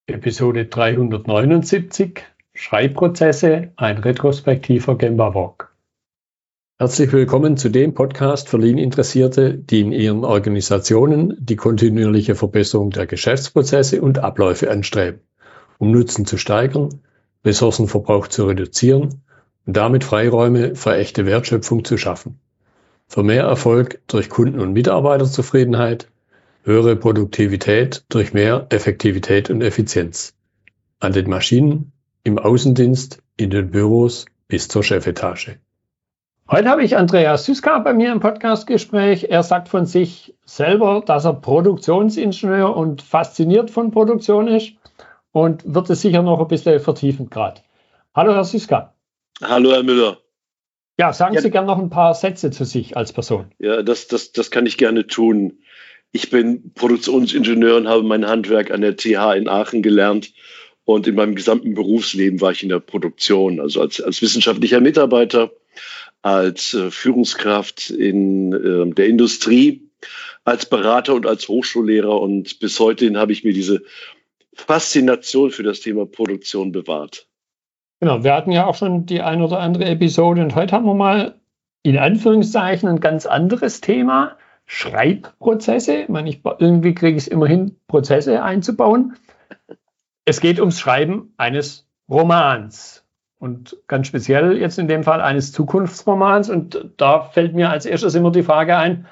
Episode 379, Schreibprozesse, ein retrospektiver Gemba-Walk. Herzlich willkommen zu dem Podcast für Lean-Interessierte, die in ihren Organisationen die kontinuierliche Verbesserung der Geschäftsprozesse und Abläufe anstreben, um Nutzen zu steigern, Ressourcenverbrauch zu reduzieren und damit Freiräume für echte Wertschöpfung zu schaffen. Für mehr Erfolg durch Kunden- und Mitarbeiterzufriedenheit, höhere Produktivität durch mehr Effektivität und Effizienz. An den Maschinen, im Außendienst, in den Büros bis zur Chefetage. Heute habe ich Andreas Süska bei mir im Podcastgespräch. Er sagt von sich selber, dass er Produktionsingenieur und fasziniert von Produktion ist und wird es sicher noch ein bisschen vertiefen gerade. Hallo Herr Süska. Hallo Herr Müller. Ja, sagen Sie gerne noch ein paar Sätze zu sich als Person. Ja, das kann ich gerne tun. Ich bin Produktionsingenieur und habe mein Handwerk an der TH in Aachen gelernt. Und in meinem gesamten Berufsleben war ich in der Produktion, also als wissenschaftlicher Mitarbeiter, als Führungskraft in der Industrie, als Berater und als Hochschullehrer. Und bis heute habe ich mir diese Faszination für das Thema Produktion bewahrt. Genau, wir hatten ja auch schon die ein oder andere Episode und heute haben wir mal in Anführungszeichen ein ganz anderes Thema. Schreibprozesse. Ich meine, irgendwie kriege ich es immer hin, Prozesse einzubauen. Es geht ums Schreiben eines Romans und ganz speziell jetzt in dem Fall eines Zukunftsromans. Und da fällt mir als erstes immer die Frage ein,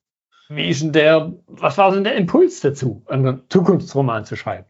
was war denn der Impuls dazu, einen Zukunftsroman zu schreiben?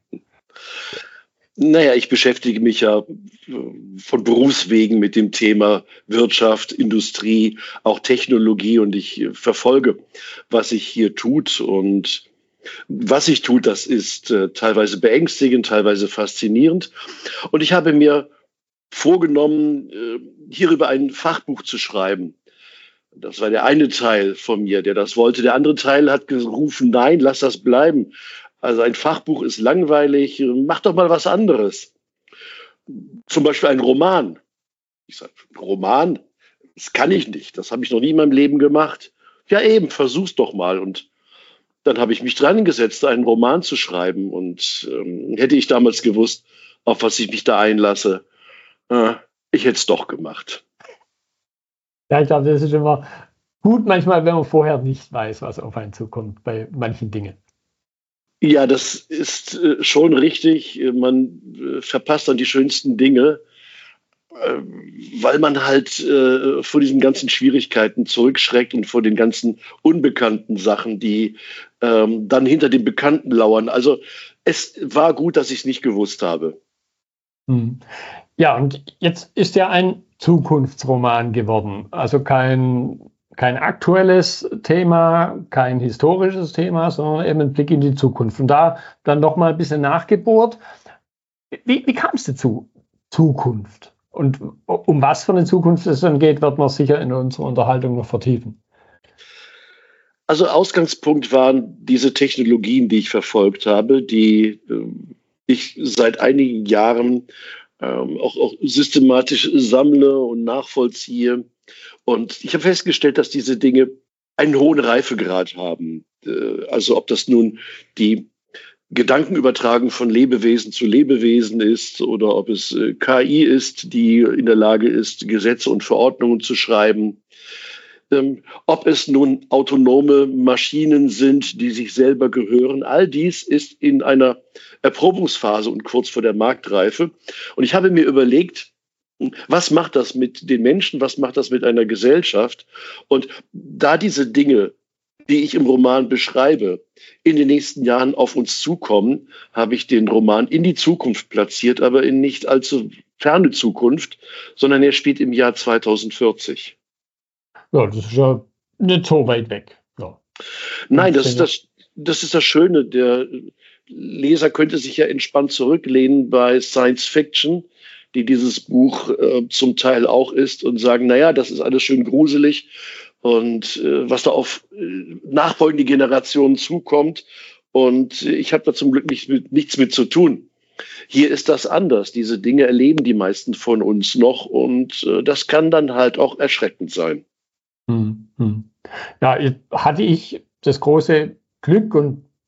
Naja, ich beschäftige mich ja von Berufswegen mit dem Thema Wirtschaft, Industrie, auch Technologie und ich verfolge, was sich hier tut. Und was sich tut, das ist teilweise beängstigend, teilweise faszinierend. Und ich habe mir vorgenommen, hierüber ein Fachbuch zu schreiben. Das war der eine Teil von mir, der das wollte. Der andere Teil hat gerufen, nein, lass das bleiben. Also ein Fachbuch ist langweilig, mach doch mal was anderes. Zum Beispiel ein Roman. Ich sage, Roman, das kann ich nicht, das habe ich noch nie in meinem Leben gemacht. Ja eben, versuch's doch mal. Und dann habe ich mich dran gesetzt, einen Roman zu schreiben. Und hätte ich damals gewusst, auf was ich mich da einlasse, ich hätte es doch gemacht. Ja, ich glaube, das ist immer gut manchmal, wenn man vorher nicht weiß, was auf einen zukommt bei manchen Dingen. Ja, das ist schon richtig. Man verpasst dann die schönsten Dinge, weil man halt vor diesen ganzen Schwierigkeiten zurückschreckt und vor den ganzen unbekannten Sachen, die dann hinter dem Bekannten lauern. Also es war gut, dass ich es nicht gewusst habe. Ja, und jetzt ist ja ein Zukunftsroman geworden. Also kein aktuelles Thema, kein historisches Thema, sondern eben ein Blick in die Zukunft. Und da dann noch mal ein bisschen nachgebohrt. Wie kam es dazu? Zukunft. Und um was für eine Zukunft es dann geht, wird man sicher in unserer Unterhaltung noch vertiefen. Also Ausgangspunkt waren diese Technologien, die ich verfolgt habe, die ich seit einigen Jahren auch systematisch sammle und nachvollziehe. Und ich habe festgestellt, dass diese Dinge einen hohen Reifegrad haben. Also ob das nun die Gedankenübertragung von Lebewesen zu Lebewesen ist oder ob es KI ist, die in der Lage ist, Gesetze und Verordnungen zu schreiben. Ob es nun autonome Maschinen sind, die sich selber gehören. All dies ist in einer Erprobungsphase und kurz vor der Marktreife. Und ich habe mir überlegt, was macht das mit den Menschen? Was macht das mit einer Gesellschaft? Und da diese Dinge, die ich im Roman beschreibe, in den nächsten Jahren auf uns zukommen, habe ich den Roman in die Zukunft platziert, aber in nicht allzu ferne Zukunft, sondern er spielt im Jahr 2040. Ja, das ist ja nicht so weit weg. Ja. Nein, das ist das Schöne. Der Leser könnte sich ja entspannt zurücklehnen bei Science Fiction, die dieses Buch zum Teil auch ist, und sagen, naja, das ist alles schön gruselig und was da auf nachfolgende Generationen zukommt. Und ich habe da zum Glück nichts mit zu tun. Hier ist das anders. Diese Dinge erleben die meisten von uns noch und das kann dann halt auch erschreckend sein. Ja, hatte ich das große Glück und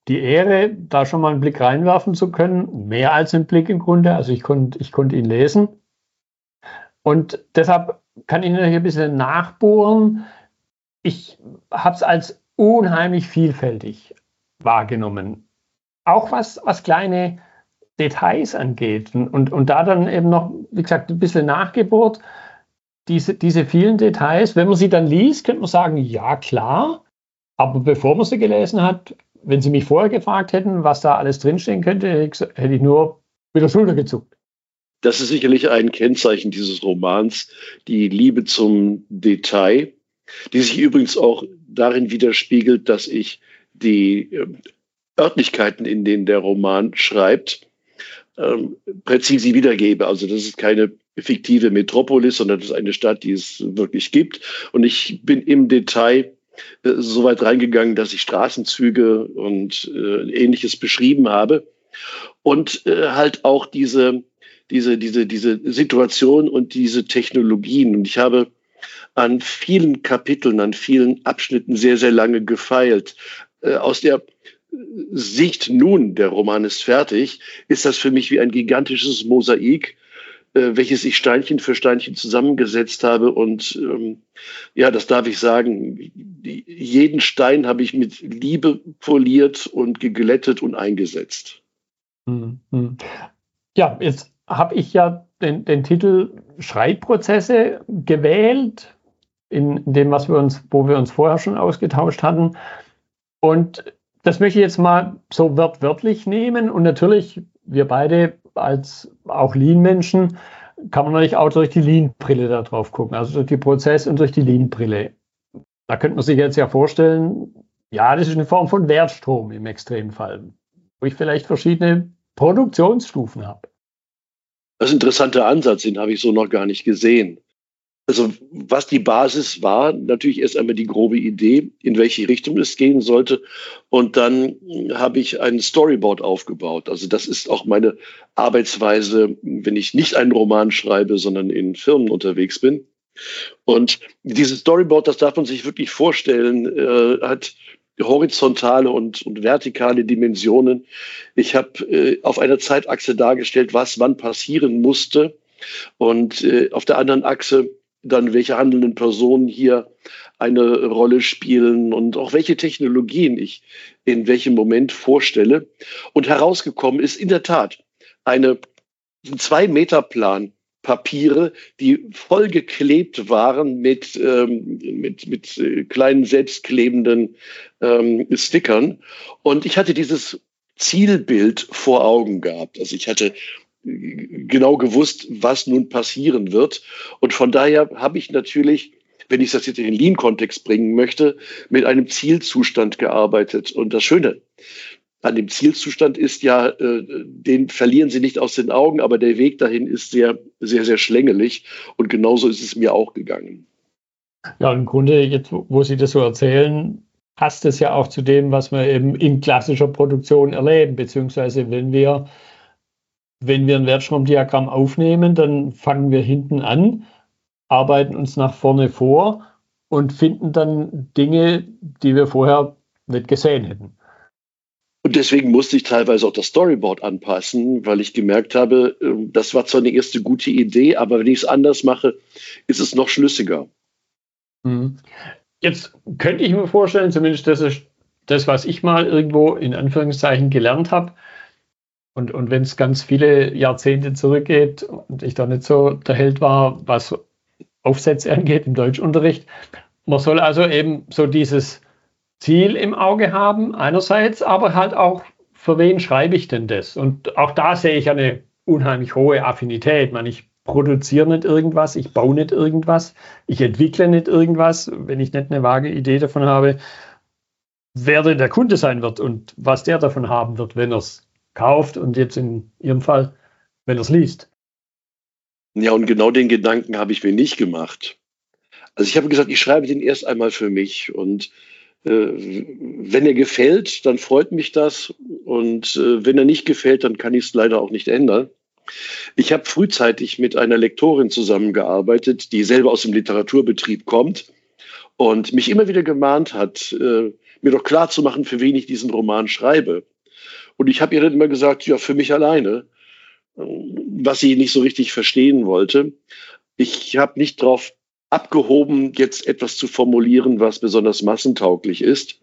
die Ehre, da schon mal einen Blick reinwerfen zu können. Mehr als einen Blick im Grunde. Also ich konnte ihn lesen. Und deshalb kann ich natürlich ein bisschen nachbohren. Ich habe es als unheimlich vielfältig wahrgenommen. Auch was kleine Details angeht. Und da dann eben noch, wie gesagt, ein bisschen nachgebohrt. Diese vielen Details, wenn man sie dann liest, könnte man sagen, ja klar. Aber bevor man sie gelesen hat, wenn Sie mich vorher gefragt hätten, was da alles drinstehen könnte, hätte ich nur mit der Schulter gezuckt. Das ist sicherlich ein Kennzeichen dieses Romans, die Liebe zum Detail, die sich übrigens auch darin widerspiegelt, dass ich die Örtlichkeiten, in denen der Roman schreibt, präzise wiedergebe. Also das ist keine fiktive Metropolis, sondern das ist eine Stadt, die es wirklich gibt. Und ich bin im Detail so weit reingegangen, dass ich Straßenzüge und Ähnliches beschrieben habe. Und halt auch diese Situation und diese Technologien. Und ich habe an vielen Kapiteln, an vielen Abschnitten sehr, sehr lange gefeilt. Aus der Sicht nun, der Roman ist fertig, ist das für mich wie ein gigantisches Mosaik, welches ich Steinchen für Steinchen zusammengesetzt habe. Und ja, das darf ich sagen, jeden Stein habe ich mit Liebe poliert und geglättet und eingesetzt. Ja, jetzt habe ich ja den Titel Schreibprozesse gewählt, in dem, wo wir uns vorher schon ausgetauscht hatten. Und das möchte ich jetzt mal so wörtlich nehmen. Und natürlich, wir beide als auch Lean-Menschen, kann man natürlich auch durch die Lean-Brille da drauf gucken, also durch die Prozess- und durch die Lean-Brille. Da könnte man sich jetzt ja vorstellen, ja, das ist eine Form von Wertstrom im Extremfall, wo ich vielleicht verschiedene Produktionsstufen habe. Das ist ein interessanter Ansatz, den habe ich so noch gar nicht gesehen. Also was die Basis war, natürlich erst einmal die grobe Idee, in welche Richtung es gehen sollte. Und dann habe ich ein Storyboard aufgebaut. Also das ist auch meine Arbeitsweise, wenn ich nicht einen Roman schreibe, sondern in Firmen unterwegs bin. Und dieses Storyboard, das darf man sich wirklich vorstellen, hat horizontale und vertikale Dimensionen. Ich habe auf einer Zeitachse dargestellt, was wann passieren musste. Und auf der anderen Achse dann, welche handelnden Personen hier eine Rolle spielen und auch welche Technologien ich in welchem Moment vorstelle. Und herausgekommen ist in der Tat ein 2-Meter-Plan Papiere, die vollgeklebt waren mit kleinen selbstklebenden Stickern. Und ich hatte dieses Zielbild vor Augen gehabt. Also ich hatte genau gewusst, was nun passieren wird. Und von daher habe ich natürlich, wenn ich das jetzt in den Lean-Kontext bringen möchte, mit einem Zielzustand gearbeitet. Und das Schöne an dem Zielzustand ist ja, den verlieren Sie nicht aus den Augen, aber der Weg dahin ist sehr, sehr, sehr schlängelig. Und genauso ist es mir auch gegangen. Ja, im Grunde, jetzt, wo Sie das so erzählen, passt es ja auch zu dem, was wir eben in klassischer Produktion erleben, beziehungsweise wenn wir ein Wertstromdiagramm aufnehmen, dann fangen wir hinten an, arbeiten uns nach vorne vor und finden dann Dinge, die wir vorher nicht gesehen hätten. Und deswegen musste ich teilweise auch das Storyboard anpassen, weil ich gemerkt habe, das war zwar eine erste gute Idee, aber wenn ich es anders mache, ist es noch schlüssiger. Jetzt könnte ich mir vorstellen, zumindest das ist das, was ich mal irgendwo in Anführungszeichen gelernt habe, und wenn es ganz viele Jahrzehnte zurückgeht und ich da nicht so der Held war, was Aufsätze angeht im Deutschunterricht, man soll also eben so dieses Ziel im Auge haben, einerseits, aber halt auch, für wen schreibe ich denn das? Und auch da sehe ich eine unheimlich hohe Affinität. Ich produziere nicht irgendwas, ich baue nicht irgendwas, ich entwickle nicht irgendwas, wenn ich nicht eine vage Idee davon habe, wer denn der Kunde sein wird und was der davon haben wird, wenn er es kauft und jetzt in Ihrem Fall, wenn er es liest. Ja, und genau den Gedanken habe ich mir nicht gemacht. Also ich habe gesagt, ich schreibe den erst einmal für mich und wenn er gefällt, dann freut mich das und wenn er nicht gefällt, dann kann ich es leider auch nicht ändern. Ich habe frühzeitig mit einer Lektorin zusammengearbeitet, die selber aus dem Literaturbetrieb kommt und mich immer wieder gemahnt hat, mir doch klar zu machen, für wen ich diesen Roman schreibe. Und ich habe ihr dann immer gesagt, ja, für mich alleine, was sie nicht so richtig verstehen wollte. Ich habe nicht darauf abgehoben, jetzt etwas zu formulieren, was besonders massentauglich ist.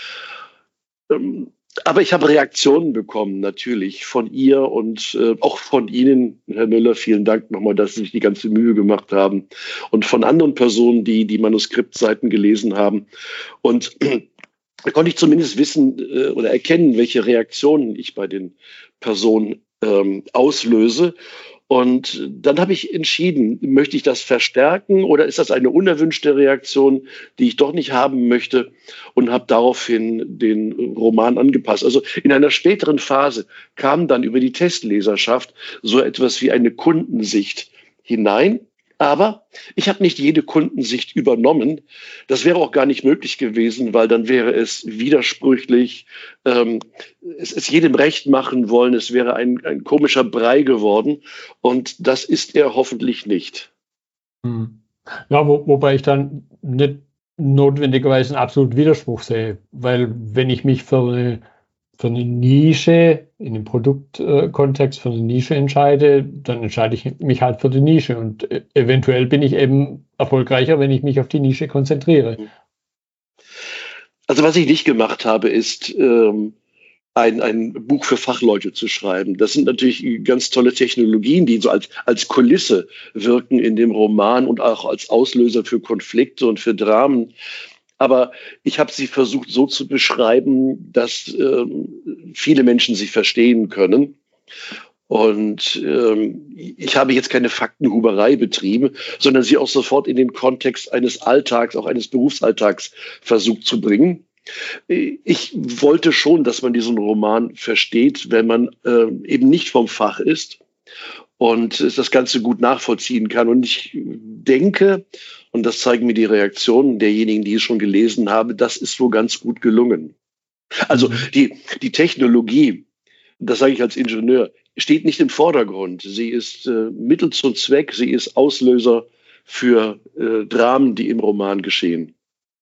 Aber ich habe Reaktionen bekommen, natürlich, von ihr und auch von Ihnen, Herr Müller. Vielen Dank nochmal, dass Sie sich die ganze Mühe gemacht haben. Und von anderen Personen, die die Manuskriptseiten gelesen haben. Und da konnte ich zumindest wissen oder erkennen, welche Reaktionen ich bei den Personen auslöse. Und dann habe ich entschieden, möchte ich das verstärken oder ist das eine unerwünschte Reaktion, die ich doch nicht haben möchte, und habe daraufhin den Roman angepasst. Also in einer späteren Phase kam dann über die Testleserschaft so etwas wie eine Kundensicht hinein. Aber ich habe nicht jede Kundensicht übernommen. Das wäre auch gar nicht möglich gewesen, weil dann wäre es widersprüchlich, es jedem recht machen wollen. Es wäre ein komischer Brei geworden. Und das ist er hoffentlich nicht. Ja, wobei ich dann nicht notwendigerweise einen absoluten Widerspruch sehe. Weil wenn ich mich für eine Nische, in dem Produktkontext für eine Nische entscheide, dann entscheide ich mich halt für die Nische. Und eventuell bin ich eben erfolgreicher, wenn ich mich auf die Nische konzentriere. Also was ich nicht gemacht habe, ist ein Buch für Fachleute zu schreiben. Das sind natürlich ganz tolle Technologien, die so als Kulisse wirken in dem Roman und auch als Auslöser für Konflikte und für Dramen. Aber ich habe sie versucht so zu beschreiben, dass viele Menschen sie verstehen können. Und ich habe jetzt keine Faktenhuberei betrieben, sondern sie auch sofort in den Kontext eines Alltags, auch eines Berufsalltags versucht zu bringen. Ich wollte schon, dass man diesen Roman versteht, wenn man eben nicht vom Fach ist und das Ganze gut nachvollziehen kann. Und ich denke, und das zeigen mir die Reaktionen derjenigen, die es schon gelesen haben, das ist wohl ganz gut gelungen. Also die Technologie, das sage ich als Ingenieur, steht nicht im Vordergrund. Sie ist Mittel zum Zweck, sie ist Auslöser für Dramen, die im Roman geschehen.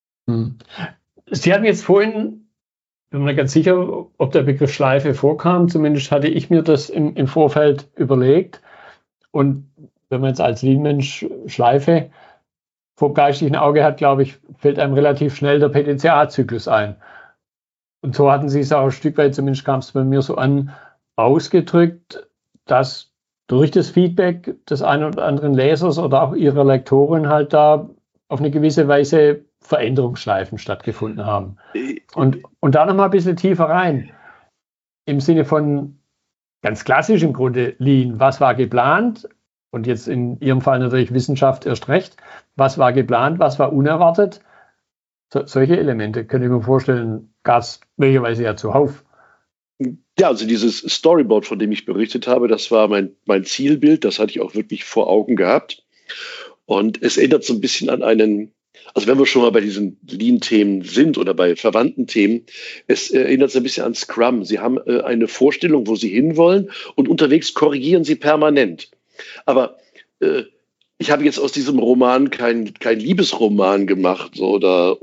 Sie hatten jetzt vorhin, ich bin mir nicht ganz sicher, ob der Begriff Schleife vorkam, zumindest hatte ich mir das im Vorfeld überlegt. Und wenn man jetzt als Lean-Mensch Schleife vor geistigem Auge hat, glaube ich, fällt einem relativ schnell der PDCA-Zyklus ein. Und so hatten Sie es auch ein Stück weit, zumindest kam es bei mir so an, ausgedrückt, dass durch das Feedback des einen oder anderen Lesers oder auch Ihrer Lektorin halt da auf eine gewisse Weise Veränderungsschleifen stattgefunden haben. Und da nochmal ein bisschen tiefer rein. Im Sinne von ganz klassisch im Grunde Lean, was war geplant? Und jetzt in Ihrem Fall natürlich Wissenschaft erst recht. Was war geplant, was war unerwartet? Solche Elemente, könnte ich mir vorstellen, gab es möglicherweise ja zuhauf. Ja, also dieses Storyboard, von dem ich berichtet habe, das war mein Zielbild, das hatte ich auch wirklich vor Augen gehabt. Und es erinnert so ein bisschen an also wenn wir schon mal bei diesen Lean-Themen sind oder bei verwandten Themen, es erinnert so ein bisschen an Scrum. Sie haben eine Vorstellung, wo Sie hinwollen, und unterwegs korrigieren Sie permanent. Aber ich habe jetzt aus diesem Roman kein Liebesroman gemacht oder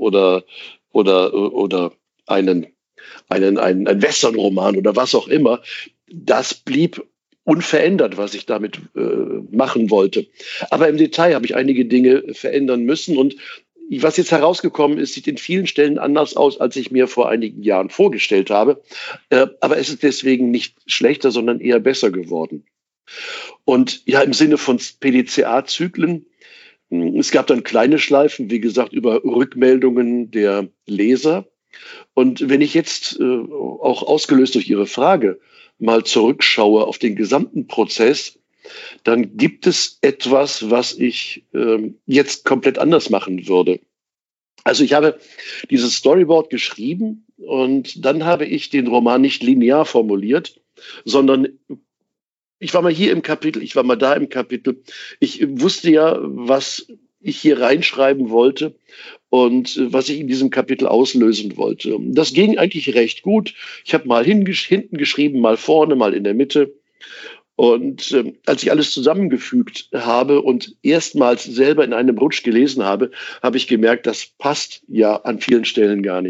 einen Westernroman oder was auch immer. Das blieb unverändert, was ich damit machen wollte. Aber im Detail habe ich einige Dinge verändern müssen, und was jetzt herausgekommen ist, sieht in vielen Stellen anders aus, als ich mir vor einigen Jahren vorgestellt habe. Aber es ist deswegen nicht schlechter, sondern eher besser geworden. Und ja, im Sinne von PDCA-Zyklen, es gab dann kleine Schleifen, wie gesagt, über Rückmeldungen der Leser. Und wenn ich jetzt auch ausgelöst durch Ihre Frage mal zurückschaue auf den gesamten Prozess, dann gibt es etwas, was ich jetzt komplett anders machen würde. Also ich habe dieses Storyboard geschrieben und dann habe ich den Roman nicht linear formuliert, sondern ich war mal hier im Kapitel, ich war mal da im Kapitel. Ich wusste ja, was ich hier reinschreiben wollte und was ich in diesem Kapitel auslösen wollte. Das ging eigentlich recht gut. Ich habe mal hinten geschrieben, mal vorne, mal in der Mitte. Und als ich alles zusammengefügt habe und erstmals selber in einem Rutsch gelesen habe, habe ich gemerkt, das passt ja an vielen Stellen gar nicht.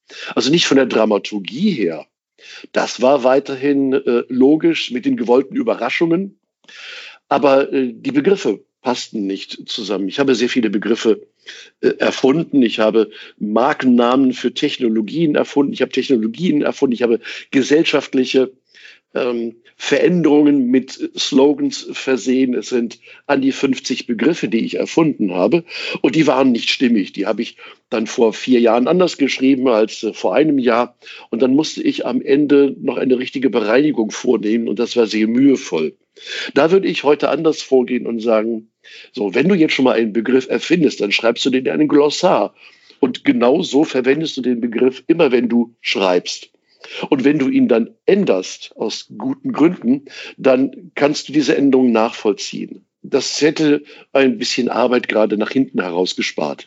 Also nicht von der Dramaturgie her. Das war weiterhin logisch mit den gewollten Überraschungen. Aber die Begriffe passten nicht zusammen. Ich habe sehr viele Begriffe erfunden. Ich habe Markennamen für Technologien erfunden. Ich habe Technologien erfunden. Ich habe gesellschaftliche Veränderungen mit Slogans versehen. Es sind an die 50 Begriffe, die ich erfunden habe. Und die waren nicht stimmig. Die habe ich dann vor 4 Jahren anders geschrieben als vor einem Jahr. Und dann musste ich am Ende noch eine richtige Bereinigung vornehmen. Und das war sehr mühevoll. Da würde ich heute anders vorgehen und sagen, so, wenn du jetzt schon mal einen Begriff erfindest, dann schreibst du den in einen Glossar. Und genau so verwendest du den Begriff immer, wenn du schreibst. Und wenn du ihn dann änderst, aus guten Gründen, dann kannst du diese Änderung nachvollziehen. Das hätte ein bisschen Arbeit gerade nach hinten heraus gespart.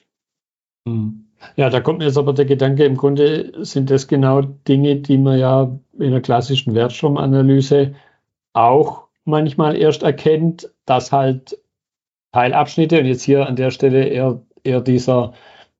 Ja, da kommt mir jetzt aber der Gedanke, im Grunde sind das genau Dinge, die man ja in der klassischen Wertstromanalyse auch manchmal erst erkennt, dass halt Teilabschnitte und jetzt hier an der Stelle eher dieser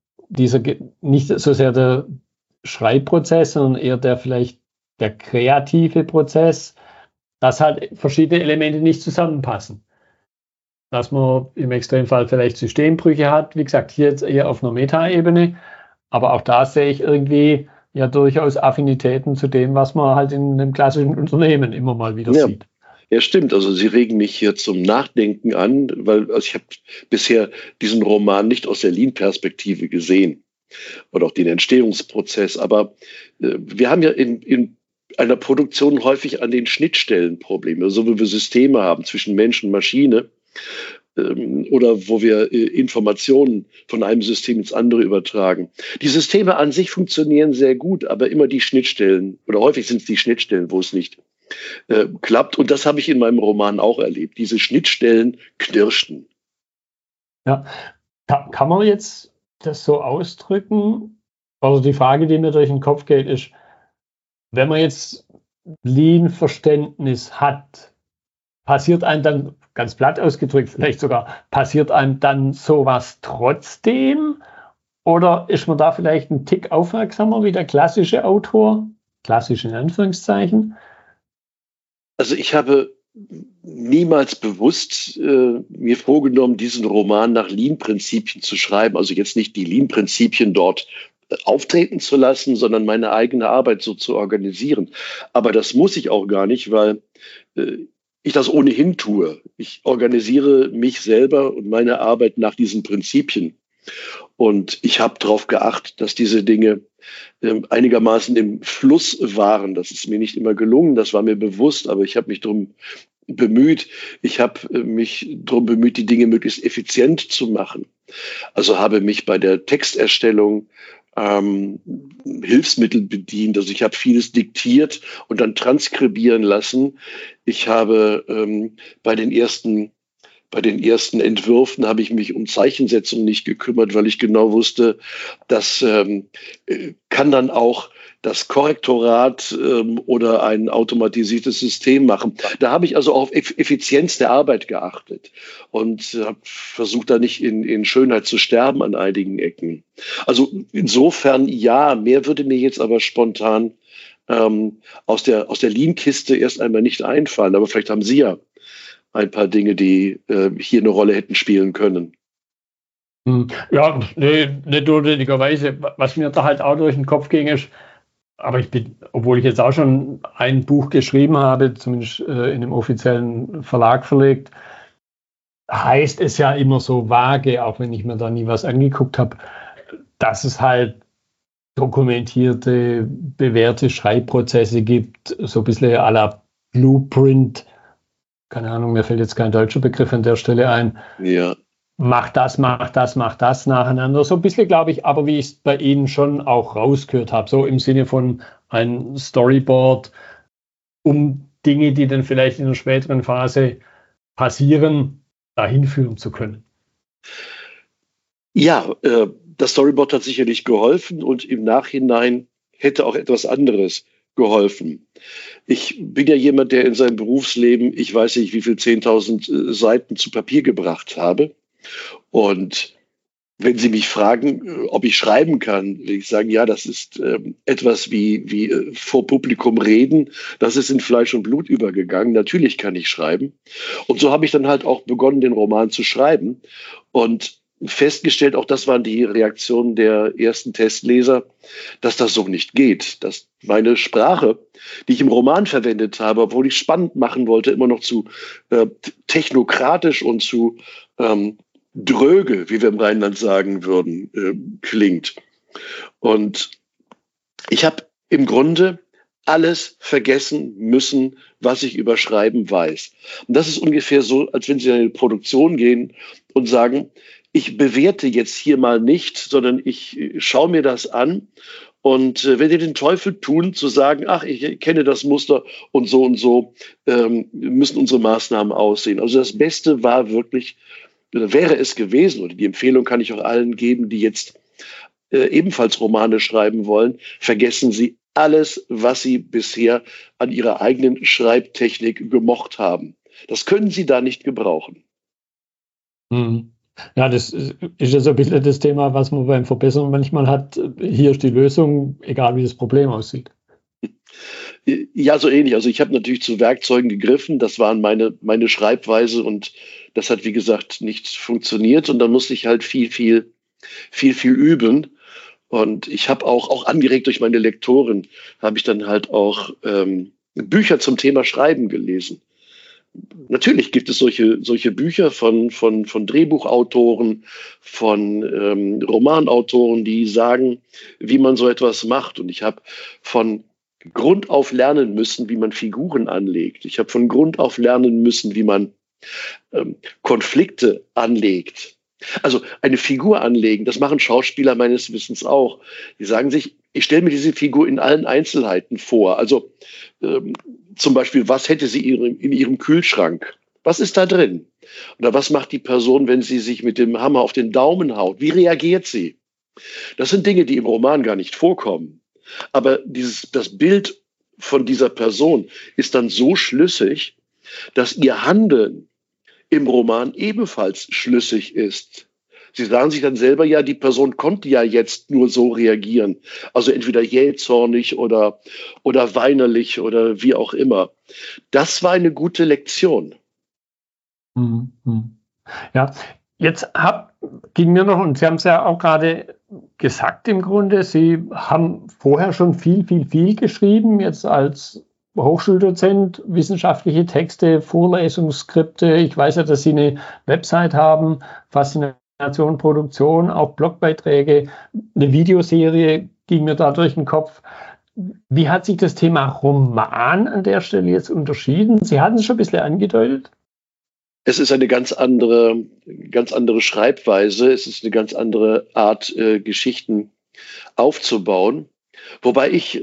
nicht so sehr der Schreibprozess, sondern eher der kreative Prozess, dass halt verschiedene Elemente nicht zusammenpassen. Dass man im Extremfall vielleicht Systembrüche hat, wie gesagt, hier jetzt eher auf einer Metaebene, aber auch da sehe ich irgendwie ja durchaus Affinitäten zu dem, was man halt in einem klassischen Unternehmen immer mal wieder sieht. Ja, stimmt. Also Sie regen mich hier zum Nachdenken an, weil ich habe bisher diesen Roman nicht aus der Lean-Perspektive gesehen oder auch den Entstehungsprozess. Aber wir haben ja in einer Produktion häufig an den Schnittstellen Probleme, so wie wir Systeme haben zwischen Mensch und Maschine oder wo wir Informationen von einem System ins andere übertragen. Die Systeme an sich funktionieren sehr gut, aber immer die Schnittstellen oder häufig sind es die Schnittstellen, wo es nicht klappt. Und das habe ich in meinem Roman auch erlebt. Diese Schnittstellen knirschten. Ja, kann man jetzt das so ausdrücken? Also die Frage, die mir durch den Kopf geht, ist, wenn man jetzt Lean-Verständnis hat, passiert einem dann, ganz platt ausgedrückt, vielleicht sogar, passiert einem dann sowas trotzdem? Oder ist man da vielleicht ein Tick aufmerksamer wie der klassische Autor? Klassisch in Anführungszeichen. Also ich habe niemals bewusst mir vorgenommen, diesen Roman nach Lean-Prinzipien zu schreiben. Also jetzt nicht die Lean-Prinzipien dort auftreten zu lassen, sondern meine eigene Arbeit so zu organisieren. Aber das muss ich auch gar nicht, weil ich das ohnehin tue. Ich organisiere mich selber und meine Arbeit nach diesen Prinzipien. Und ich habe darauf geachtet, dass diese Dinge einigermaßen im Fluss waren. Das ist mir nicht immer gelungen, das war mir bewusst, aber ich habe mich darum bemüht. Ich habe mich darum bemüht, die Dinge möglichst effizient zu machen. Also habe mich bei der Texterstellung Hilfsmittel bedient. Also ich habe vieles diktiert und dann transkribieren lassen. Ich habe bei den ersten Entwürfen habe ich mich um Zeichensetzung nicht gekümmert, weil ich genau wusste, das kann dann auch das Korrektorat oder ein automatisiertes System machen. Da habe ich also auf Effizienz der Arbeit geachtet und habe versucht, da nicht in Schönheit zu sterben an einigen Ecken. Also insofern ja, mehr würde mir jetzt aber spontan aus der Lean-Kiste erst einmal nicht einfallen. Aber vielleicht haben Sie ja ein paar Dinge, die hier eine Rolle hätten spielen können. Ja, nee, nicht notwendigerweise. Was mir da halt auch durch den Kopf ging, ist, aber obwohl ich jetzt auch schon ein Buch geschrieben habe, zumindest in einem offiziellen Verlag verlegt, heißt es ja immer so vage, auch wenn ich mir da nie was angeguckt habe, dass es halt dokumentierte, bewährte Schreibprozesse gibt, so ein bisschen à la Blueprint. Keine Ahnung, mir fällt jetzt kein deutscher Begriff an der Stelle ein. Ja. Mach das nacheinander. So ein bisschen, glaube ich, aber wie ich es bei Ihnen schon auch rausgehört habe, so im Sinne von ein Storyboard, um Dinge, die dann vielleicht in einer späteren Phase passieren, dahin führen zu können. Ja, das Storyboard hat sicherlich geholfen und im Nachhinein hätte auch etwas anderes geholfen. Ich bin ja jemand, der in seinem Berufsleben, ich weiß nicht, wie viel 10.000 Seiten zu Papier gebracht habe. Und Wenn Sie mich fragen, ob ich schreiben kann, will ich sagen, ja, das ist etwas wie vor Publikum reden. Das ist in Fleisch und Blut übergegangen. Natürlich kann ich schreiben. Und so habe ich dann halt auch begonnen, den Roman zu schreiben. Und festgestellt, auch das waren die Reaktionen der ersten Testleser, dass das so nicht geht. Dass meine Sprache, die ich im Roman verwendet habe, obwohl ich spannend machen wollte, immer noch zu technokratisch und zu dröge, wie wir im Rheinland sagen würden, klingt. Und ich habe im Grunde alles vergessen müssen, was ich über Schreiben weiß. Und das ist ungefähr so, als wenn Sie in eine Produktion gehen und sagen, ich bewerte jetzt hier mal nicht, sondern ich schaue mir das an und werde den Teufel tun, zu sagen, ach, ich kenne das Muster und so müssen unsere Maßnahmen aussehen. Also das Beste war wirklich, wäre es gewesen, oder die Empfehlung kann ich auch allen geben, die jetzt ebenfalls Romane schreiben wollen, vergessen Sie alles, was Sie bisher an Ihrer eigenen Schreibtechnik gemocht haben. Das können Sie da nicht gebrauchen. Ja, das ist ja so ein bisschen das Thema, was man beim Verbessern manchmal hat. Hier ist die Lösung, egal wie das Problem aussieht. Ja, so ähnlich. Also ich habe natürlich zu Werkzeugen gegriffen. Das waren meine Schreibweise und das hat, wie gesagt, nicht funktioniert. Und dann musste ich halt viel üben. Und ich habe auch angeregt durch meine Lektorin, habe ich dann halt auch Bücher zum Thema Schreiben gelesen. Natürlich gibt es solche Bücher von Drehbuchautoren, von Romanautoren, die sagen, wie man so etwas macht. Und ich habe von Grund auf lernen müssen, wie man Figuren anlegt. Ich habe von Grund auf lernen müssen, wie man Konflikte anlegt. Also eine Figur anlegen, das machen Schauspieler meines Wissens auch. Die sagen sich, ich stelle mir diese Figur in allen Einzelheiten vor. Also zum Beispiel, was hätte sie in ihrem Kühlschrank? Was ist da drin? Oder was macht die Person, wenn sie sich mit dem Hammer auf den Daumen haut? Wie reagiert sie? Das sind Dinge, die im Roman gar nicht vorkommen. Aber das Bild von dieser Person ist dann so schlüssig, dass ihr Handeln im Roman ebenfalls schlüssig ist. Sie sagen sich dann selber, ja, die Person konnte ja jetzt nur so reagieren. Also entweder jähzornig oder weinerlich oder wie auch immer. Das war eine gute Lektion. Ja, jetzt ging mir noch, und Sie haben es ja auch gerade gesagt im Grunde, Sie haben vorher schon viel geschrieben, jetzt als Hochschuldozent, wissenschaftliche Texte, Vorlesungsskripte. Ich weiß ja, dass Sie eine Website haben, Faszination Produktion, auch Blogbeiträge, eine Videoserie ging mir da durch den Kopf. Wie hat sich das Thema Roman an der Stelle jetzt unterschieden? Sie hatten es schon ein bisschen angedeutet. Es ist eine ganz andere Schreibweise. Es ist eine ganz andere Art, Geschichten aufzubauen. Wobei ich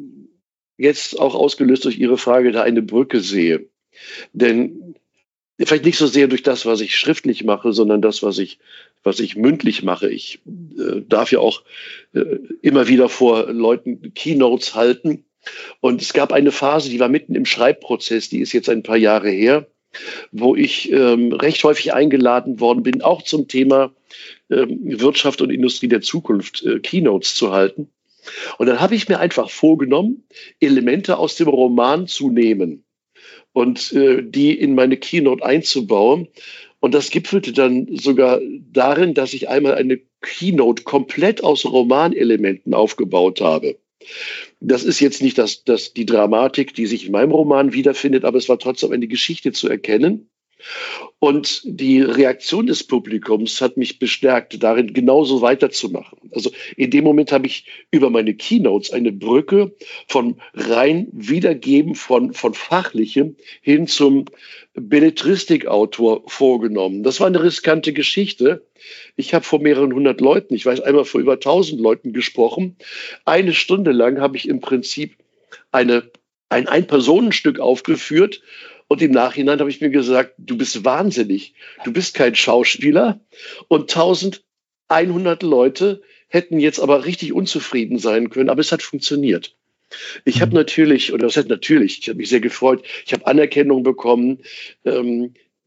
jetzt auch ausgelöst durch Ihre Frage da eine Brücke sehe. Denn vielleicht nicht so sehr durch das, was ich schriftlich mache, sondern das, was ich mündlich mache. Ich darf ja auch immer wieder vor Leuten Keynotes halten. Und es gab eine Phase, die war mitten im Schreibprozess, die ist jetzt ein paar Jahre her, wo ich recht häufig eingeladen worden bin, auch zum Thema Wirtschaft und Industrie der Zukunft Keynotes zu halten. Und dann habe ich mir einfach vorgenommen, Elemente aus dem Roman zu nehmen und die in meine Keynote einzubauen. Und das gipfelte dann sogar darin, dass ich einmal eine Keynote komplett aus Romanelementen aufgebaut habe. Das ist jetzt nicht die Dramatik, die sich in meinem Roman wiederfindet, aber es war trotzdem eine Geschichte zu erkennen. Und die Reaktion des Publikums hat mich bestärkt, darin genauso weiterzumachen. Also in dem Moment habe ich über meine Keynotes eine Brücke von rein Wiedergeben von Fachlichem hin zum Belletristikautor vorgenommen. Das war eine riskante Geschichte. Ich habe vor mehreren hundert Leuten, ich weiß einmal vor über 1000 Leuten gesprochen. Eine Stunde lang habe ich im Prinzip ein Ein-Personen-Stück aufgeführt. Und im Nachhinein habe ich mir gesagt, du bist wahnsinnig. Du bist kein Schauspieler. Und 1100 Leute hätten jetzt aber richtig unzufrieden sein können. Aber es hat funktioniert. Ich habe natürlich, oder was heißt natürlich, ich habe mich sehr gefreut. Ich habe Anerkennung bekommen.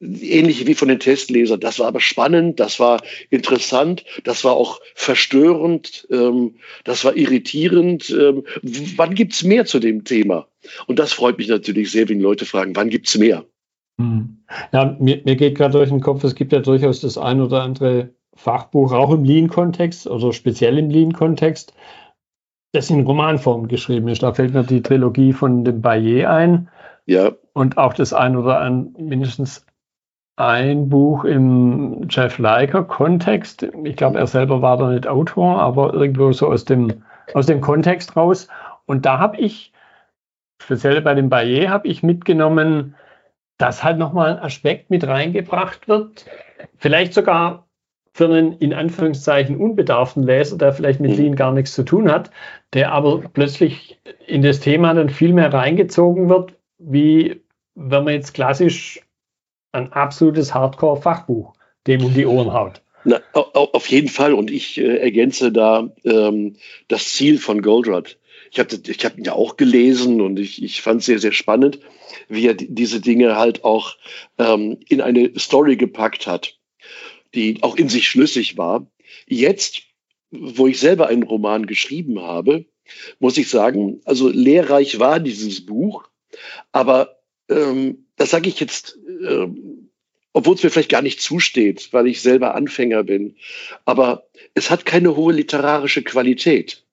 ähnlich wie von den Testlesern. Das war aber spannend, das war interessant, das war auch verstörend, das war irritierend. Wann gibt's mehr zu dem Thema? Und das freut mich natürlich sehr, wenn Leute fragen, wann gibt's mehr? Ja, mir geht gerade durch den Kopf, es gibt ja durchaus das ein oder andere Fachbuch, auch im Lean-Kontext oder speziell im Lean-Kontext, das in Romanform geschrieben ist. Da fällt mir die Trilogie von dem Bayet ein. Ja. Und auch das ein oder andere, mindestens ein Buch im Jeff Liker-Kontext. Ich glaube, er selber war da nicht Autor, aber irgendwo so aus dem Kontext raus. Und da habe ich, speziell bei dem Bayet, habe ich mitgenommen, dass halt nochmal ein Aspekt mit reingebracht wird. Vielleicht sogar für einen, in Anführungszeichen, unbedarften Leser, der vielleicht mit Lean gar nichts zu tun hat, der aber plötzlich in das Thema dann viel mehr reingezogen wird, wie wenn man jetzt klassisch ein absolutes Hardcore-Fachbuch dem um die Ohren haut. Na, auf jeden Fall. Und ich ergänze da das Ziel von Goldratt. Ich hab ihn ja auch gelesen und ich fand es sehr, sehr spannend, wie er diese Dinge halt auch in eine Story gepackt hat, die auch in sich schlüssig war. Jetzt, wo ich selber einen Roman geschrieben habe, muss ich sagen, also lehrreich war dieses Buch, aber das sage ich jetzt, obwohl es mir vielleicht gar nicht zusteht, weil ich selber Anfänger bin, aber es hat keine hohe literarische Qualität.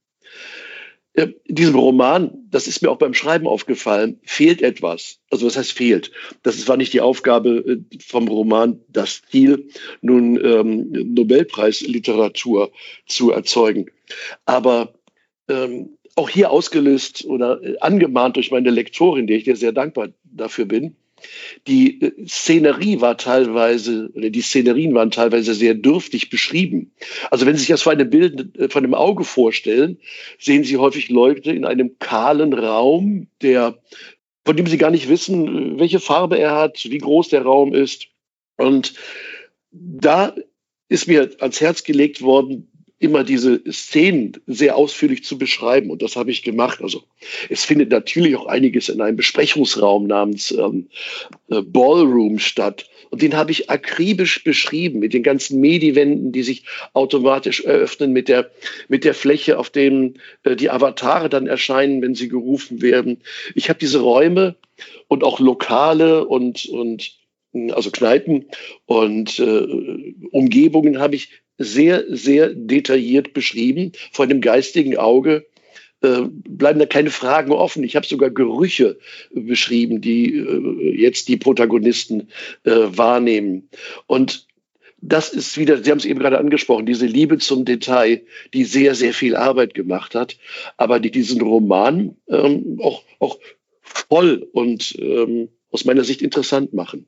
Diesem Roman, das ist mir auch beim Schreiben aufgefallen, fehlt etwas. Also was heißt fehlt? Das war nicht die Aufgabe vom Roman, das Ziel, nun Nobelpreis-Literatur zu erzeugen. Aber auch hier ausgelöst oder angemahnt durch meine Lektorin, der ich dir sehr dankbar dafür bin, die Szenerie war teilweise, oder die Szenerien waren teilweise sehr dürftig beschrieben. Also wenn Sie sich das vor einem Auge vorstellen, sehen Sie häufig Leute in einem kahlen Raum, von dem Sie gar nicht wissen, welche Farbe er hat, wie groß der Raum ist. Und da ist mir ans Herz gelegt worden, immer diese Szenen sehr ausführlich zu beschreiben. Und das habe ich gemacht. Also es findet natürlich auch einiges in einem Besprechungsraum namens Ballroom statt. Und den habe ich akribisch beschrieben mit den ganzen Mediwänden, die sich automatisch eröffnen, mit der Fläche, auf dem die Avatare dann erscheinen, wenn sie gerufen werden. Ich habe diese Räume und auch Lokale und also Kneipen und Umgebungen habe ich sehr, sehr detailliert beschrieben. Vor dem geistigen Auge bleiben da keine Fragen offen. Ich habe sogar Gerüche beschrieben, die jetzt die Protagonisten wahrnehmen. Und das ist wieder, Sie haben es eben gerade angesprochen, diese Liebe zum Detail, die sehr, sehr viel Arbeit gemacht hat, aber die diesen Roman auch voll und aus meiner Sicht interessant machen.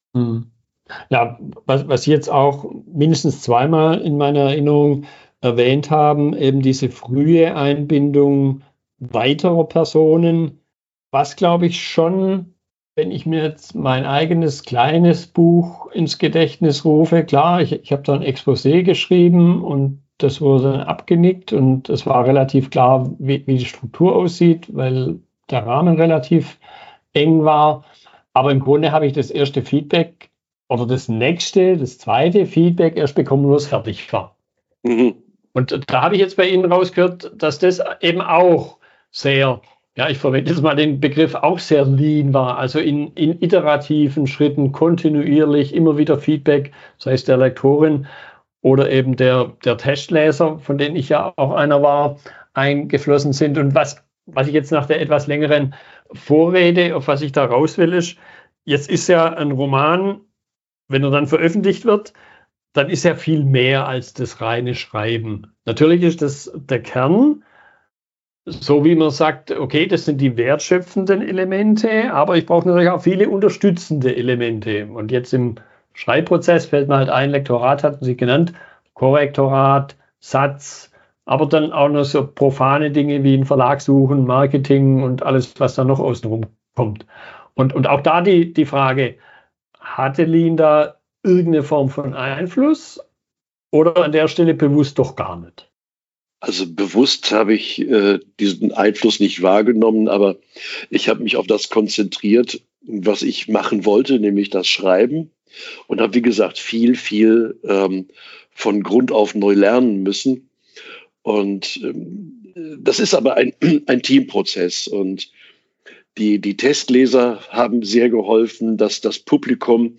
Ja, was Sie jetzt auch mindestens zweimal in meiner Erinnerung erwähnt haben, eben diese frühe Einbindung weiterer Personen, was glaube ich schon, wenn ich mir jetzt mein eigenes kleines Buch ins Gedächtnis rufe, klar, ich habe da ein Exposé geschrieben und das wurde dann abgenickt und es war relativ klar, wie die Struktur aussieht, weil der Rahmen relativ eng war. Aber im Grunde habe ich das erste Feedback oder das zweite Feedback erst bekommen, wo es fertig war. Und da habe ich jetzt bei Ihnen rausgehört, dass das eben auch sehr, ja, ich verwende jetzt mal den Begriff, auch sehr lean war. Also in iterativen Schritten kontinuierlich immer wieder Feedback, sei es der Lektorin oder eben der Testleser, von denen ich ja auch einer war, eingeflossen sind. Und was ich jetzt nach der etwas längeren Vorrede, auf was ich da raus will, ist, jetzt ist ja ein Roman, wenn er dann veröffentlicht wird, dann ist er viel mehr als das reine Schreiben. Natürlich ist das der Kern, so wie man sagt, okay, das sind die wertschöpfenden Elemente, aber ich brauche natürlich auch viele unterstützende Elemente. Und jetzt im Schreibprozess fällt mir halt ein, Lektorat hatten Sie genannt, Korrektorat, Satz, aber dann auch noch so profane Dinge wie ein Verlag suchen, Marketing und alles, was da noch außenrum kommt. Und auch da die Frage, hatte Lean da irgendeine Form von Einfluss oder an der Stelle bewusst doch gar nicht? Also bewusst habe ich diesen Einfluss nicht wahrgenommen, aber ich habe mich auf das konzentriert, was ich machen wollte, nämlich das Schreiben. und habe, wie gesagt, viel von Grund auf neu lernen müssen. Und das ist aber ein Teamprozess. Und die Testleser haben sehr geholfen, dass das Publikum,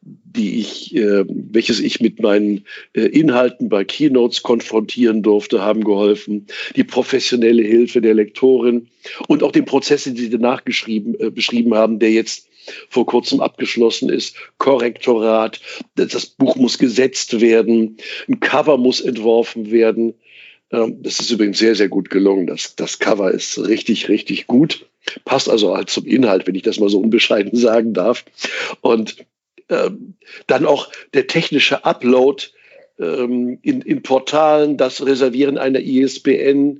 welches ich mit meinen Inhalten bei Keynotes konfrontieren durfte, haben geholfen. Die professionelle Hilfe der Lektorin und auch den Prozess, den sie danach beschrieben haben, der jetzt vor kurzem abgeschlossen ist. Korrektorat, das Buch muss gesetzt werden, ein Cover muss entworfen werden. Das ist übrigens sehr, sehr gut gelungen. Das Cover ist richtig, richtig gut. Passt also halt zum Inhalt, wenn ich das mal so unbescheiden sagen darf. Und dann auch der technische Upload in Portalen, das Reservieren einer ISBN,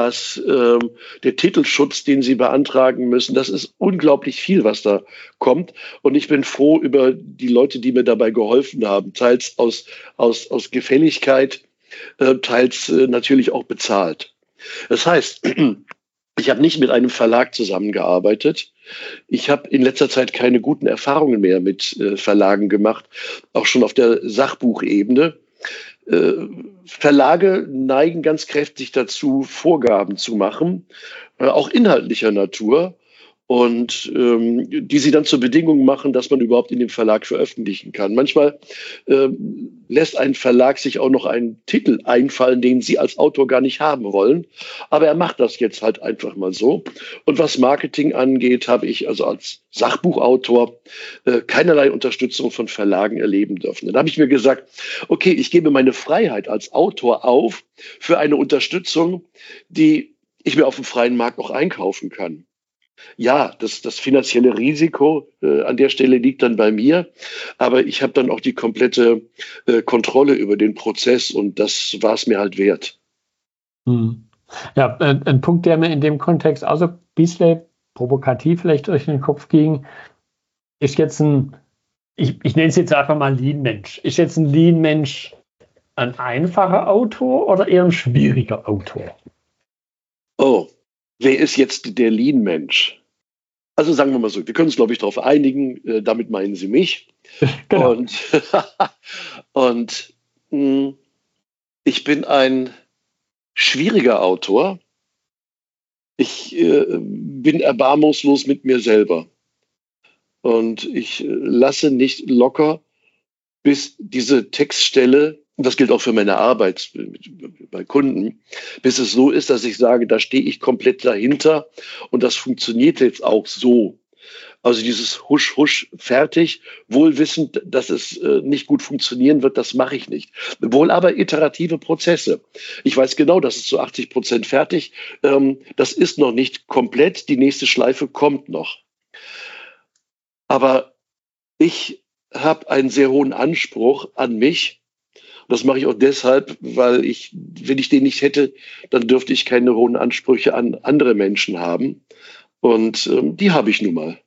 der Titelschutz, den Sie beantragen müssen. Das ist unglaublich viel, was da kommt. Und ich bin froh über die Leute, die mir dabei geholfen haben, teils aus Gefälligkeit, teils natürlich auch bezahlt. Das heißt, ich habe nicht mit einem Verlag zusammengearbeitet. Ich habe in letzter Zeit keine guten Erfahrungen mehr mit Verlagen gemacht, auch schon auf der Sachbuchebene. Verlage neigen ganz kräftig dazu, Vorgaben zu machen, auch inhaltlicher Natur, und die sie dann zur Bedingung machen, dass man überhaupt in dem Verlag veröffentlichen kann. Manchmal lässt ein Verlag sich auch noch einen Titel einfallen, den sie als Autor gar nicht haben wollen. Aber er macht das jetzt halt einfach mal so. Und was Marketing angeht, habe ich also als Sachbuchautor keinerlei Unterstützung von Verlagen erleben dürfen. Dann habe ich mir gesagt, okay, ich gebe meine Freiheit als Autor auf für eine Unterstützung, die ich mir auf dem freien Markt noch einkaufen kann. Ja, das finanzielle Risiko an der Stelle liegt dann bei mir, aber ich habe dann auch die komplette Kontrolle über den Prozess, und das war es mir halt wert. Ja, ein Punkt, der mir in dem Kontext auch so ein bisschen provokativ vielleicht durch den Kopf ging, ist jetzt ich nenne es jetzt einfach mal Lean-Mensch. Ist jetzt ein Lean-Mensch ein einfacher Autor oder eher ein schwieriger Autor? Oh, wer ist jetzt der Lean-Mensch? Also sagen wir mal so, wir können uns, glaube ich, darauf einigen, damit meinen Sie mich. Genau. Und ich bin ein schwieriger Autor. Ich bin erbarmungslos mit mir selber. Und ich lasse nicht locker, bis diese Textstelle, und das gilt auch für meine Arbeit bei Kunden, bis es so ist, dass ich sage, da stehe ich komplett dahinter und das funktioniert jetzt auch so. Also dieses Husch, Husch, fertig, wohl wissend, dass es nicht gut funktionieren wird, das mache ich nicht. Wohl aber iterative Prozesse. Ich weiß genau, das ist zu 80% fertig. Das ist noch nicht komplett, die nächste Schleife kommt noch. Aber ich habe einen sehr hohen Anspruch an mich. Das mache ich auch deshalb, weil wenn ich den nicht hätte, dann dürfte ich keine hohen Ansprüche an andere Menschen haben. Und die habe ich nun mal.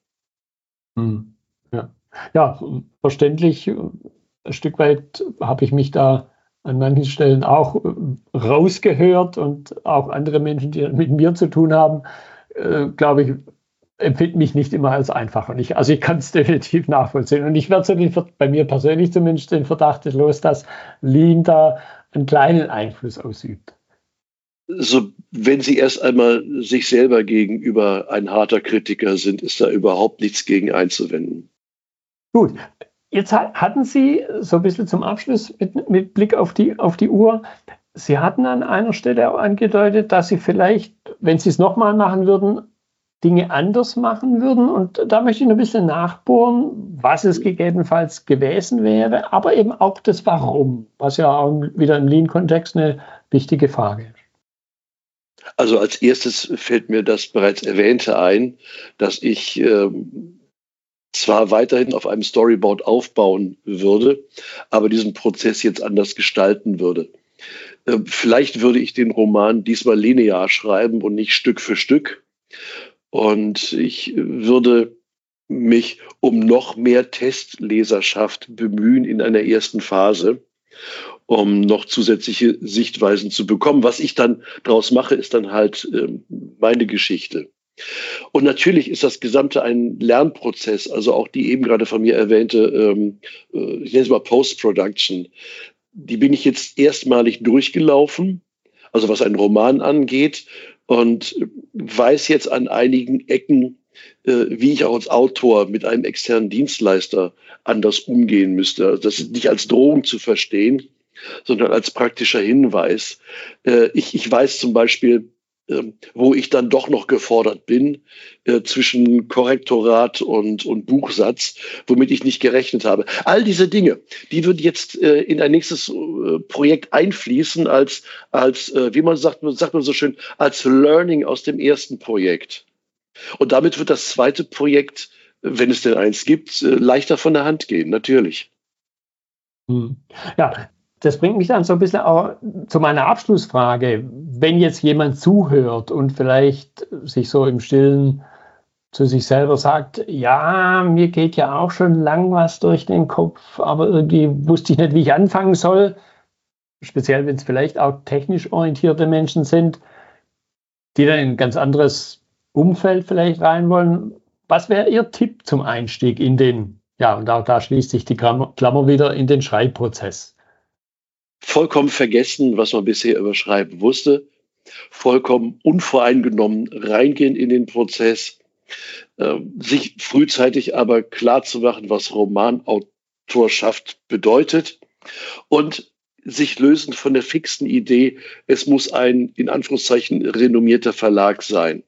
Ja, verständlich. Ein Stück weit habe ich mich da an manchen Stellen auch rausgehört, und auch andere Menschen, die mit mir zu tun haben, glaube ich, empfinden mich nicht immer als einfach. Und ich kann es definitiv nachvollziehen. Und ich werde so bei mir persönlich zumindest den Verdacht los, dass Lean da einen kleinen Einfluss ausübt. So, wenn Sie erst einmal sich selber gegenüber ein harter Kritiker sind, ist da überhaupt nichts gegen einzuwenden. Gut, jetzt hatten Sie so ein bisschen zum Abschluss mit Blick auf die Uhr, Sie hatten an einer Stelle auch angedeutet, dass Sie vielleicht, wenn Sie es nochmal machen würden, Dinge anders machen würden. Und da möchte ich noch ein bisschen nachbohren, was es gegebenenfalls gewesen wäre, aber eben auch das Warum, was ja auch wieder im Lean-Kontext eine wichtige Frage ist. Also als erstes fällt mir das bereits Erwähnte ein, dass ich zwar weiterhin auf einem Storyboard aufbauen würde, aber diesen Prozess jetzt anders gestalten würde. Vielleicht würde ich den Roman diesmal linear schreiben und nicht Stück für Stück. Und ich würde mich um noch mehr Testleserschaft bemühen in einer ersten Phase, um noch zusätzliche Sichtweisen zu bekommen. Was ich dann draus mache, ist dann halt meine Geschichte. Und natürlich ist das Gesamte ein Lernprozess, also auch die eben gerade von mir erwähnte, ich nenne es mal Post-Production, die bin ich jetzt erstmalig durchgelaufen, also was einen Roman angeht, und weiß jetzt an einigen Ecken, wie ich auch als Autor mit einem externen Dienstleister anders umgehen müsste. Also das ist nicht als Drohung zu verstehen, sondern als praktischer Hinweis. Ich weiß zum Beispiel, wo ich dann doch noch gefordert bin, zwischen Korrektorat und Buchsatz, womit ich nicht gerechnet habe. All diese Dinge, die würden jetzt in ein nächstes Projekt einfließen als wie man sagt man so schön, als Learning aus dem ersten Projekt. Und damit wird das zweite Projekt, wenn es denn eins gibt, leichter von der Hand gehen, natürlich. Ja, das bringt mich dann so ein bisschen auch zu meiner Abschlussfrage. Wenn jetzt jemand zuhört und vielleicht sich so im Stillen zu sich selber sagt, ja, mir geht ja auch schon lang was durch den Kopf, aber irgendwie wusste ich nicht, wie ich anfangen soll, speziell wenn es vielleicht auch technisch orientierte Menschen sind, die dann in ein ganz anderes Umfeld vielleicht rein wollen. Was wäre Ihr Tipp zum Einstieg in den, ja, und auch da schließt sich die Klammer wieder, in den Schreibprozess? Vollkommen vergessen, was man bisher über Schreiben wusste, vollkommen unvoreingenommen reingehen in den Prozess, sich frühzeitig aber klar zu machen, was Romanautorschaft bedeutet und sich lösen von der fixen Idee, es muss ein, in Anführungszeichen, renommierter Verlag sein.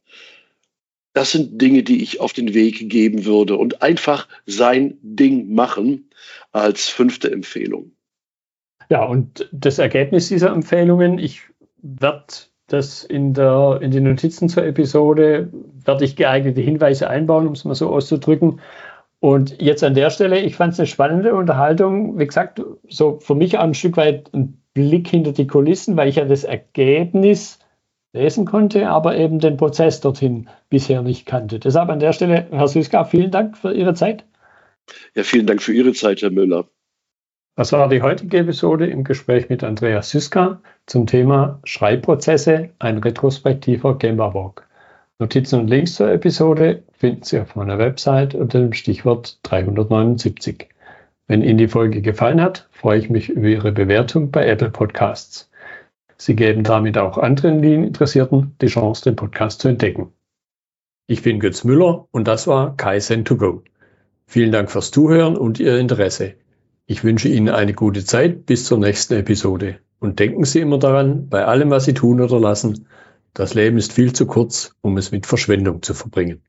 Das sind Dinge, die ich auf den Weg geben würde und einfach sein Ding machen als 5. Empfehlung. Ja, und das Ergebnis dieser Empfehlungen, ich werde das in den Notizen zur Episode, werde ich geeignete Hinweise einbauen, um es mal so auszudrücken. Und jetzt an der Stelle, ich fand es eine spannende Unterhaltung. Wie gesagt, so für mich auch ein Stück weit ein Blick hinter die Kulissen, weil ich ja das Ergebnis lesen konnte, aber eben den Prozess dorthin bisher nicht kannte. Deshalb an der Stelle, Herr Süska, vielen Dank für Ihre Zeit. Ja, vielen Dank für Ihre Zeit, Herr Müller. Das war die heutige Episode im Gespräch mit Andreas Süska zum Thema Schreibprozesse, ein retrospektiver Gemba Walk. Notizen und Links zur Episode finden Sie auf meiner Website unter dem Stichwort 379. Wenn Ihnen die Folge gefallen hat, freue ich mich über Ihre Bewertung bei Apple Podcasts. Sie geben damit auch anderen Lean-Interessierten die Chance, den Podcast zu entdecken. Ich bin Götz Müller und das war Kaizen2Go. Vielen Dank fürs Zuhören und Ihr Interesse. Ich wünsche Ihnen eine gute Zeit bis zur nächsten Episode. Und denken Sie immer daran, bei allem, was Sie tun oder lassen, das Leben ist viel zu kurz, um es mit Verschwendung zu verbringen.